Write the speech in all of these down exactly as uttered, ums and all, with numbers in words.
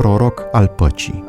proroc al păcii.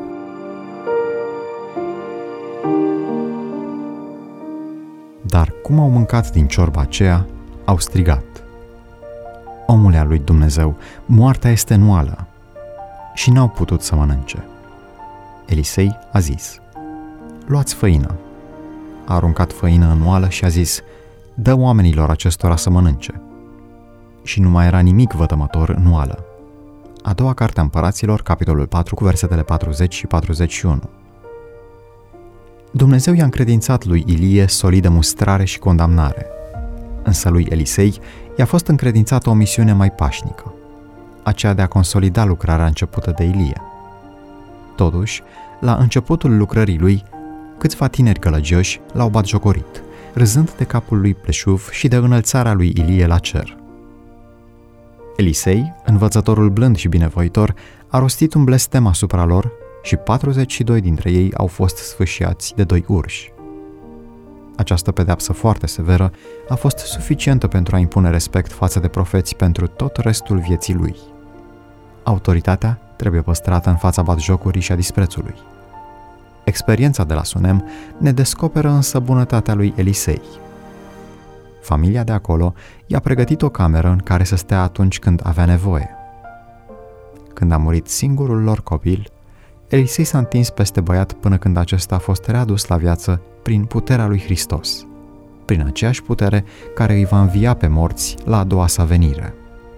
Dar cum au mâncat din ciorba aceea, au strigat: Omule al lui Dumnezeu, moartea este nuală. Și n-au putut să mănânce. Elisei a zis: Luați făină. A aruncat făină în oală și a zis: Dă oamenilor acestora să mănânce. Și nu mai era nimic vătămător în oală. A doua carte a Împăraților, capitolul patru, cu versetele patruzeci și patruzeci și unu. Dumnezeu i-a încredințat lui Ilie solidă mustrare și condamnare, însă lui Elisei i-a fost încredințată o misiune mai pașnică, aceea de a consolida lucrarea începută de Ilie. Totuși, la începutul lucrării lui, câțiva tineri gălăgioși l-au batjocorit, râzând de capul lui pleșuv și de înălțarea lui Ilie la cer. Elisei, învățătorul blând și binevoitor, a rostit un blestem asupra lor și patruzeci și doi dintre ei au fost sfâșiați de doi urși. Această pedeapsă foarte severă a fost suficientă pentru a impune respect față de profeți pentru tot restul vieții lui. Autoritatea trebuie păstrată în fața batjocurii și a disprețului. Experiența de la Sunem ne descoperă însă bunătatea lui Elisei. Familia de acolo i-a pregătit o cameră în care să stea atunci când avea nevoie. Când a murit singurul lor copil, Elisei s-a întins peste băiat până când acesta a fost readus la viață prin puterea lui Hristos, prin aceeași putere care îi va învia pe morți la a doua sa venire.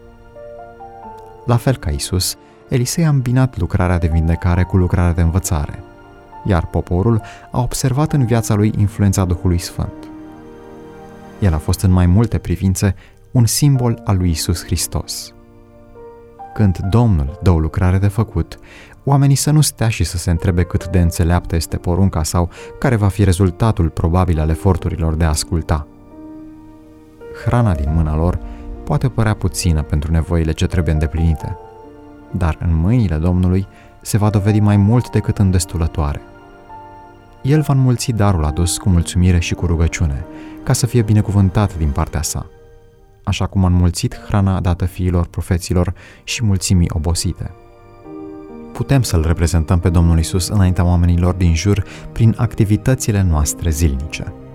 La fel ca Iisus, Elisei a îmbinat lucrarea de vindecare cu lucrarea de învățare, iar poporul a observat în viața lui influența Duhului Sfânt. El a fost în mai multe privințe un simbol al lui Iisus Hristos. Când Domnul dă o lucrare de făcut, oamenii să nu stea și să se întrebe cât de înțeleaptă este porunca sau care va fi rezultatul probabil al eforturilor de a asculta. Hrana din mâna lor poate părea puțină pentru nevoile ce trebuie îndeplinite, dar în mâinile Domnului se va dovedi mai mult decât îndestulătoare. El va înmulți darul adus cu mulțumire și cu rugăciune, ca să fie binecuvântat din partea sa, așa cum a înmulțit hrana dată fiilor profeților și mulțimii obosite. Putem să-L reprezentăm pe Domnul Iisus înaintea oamenilor din jur prin activitățile noastre zilnice.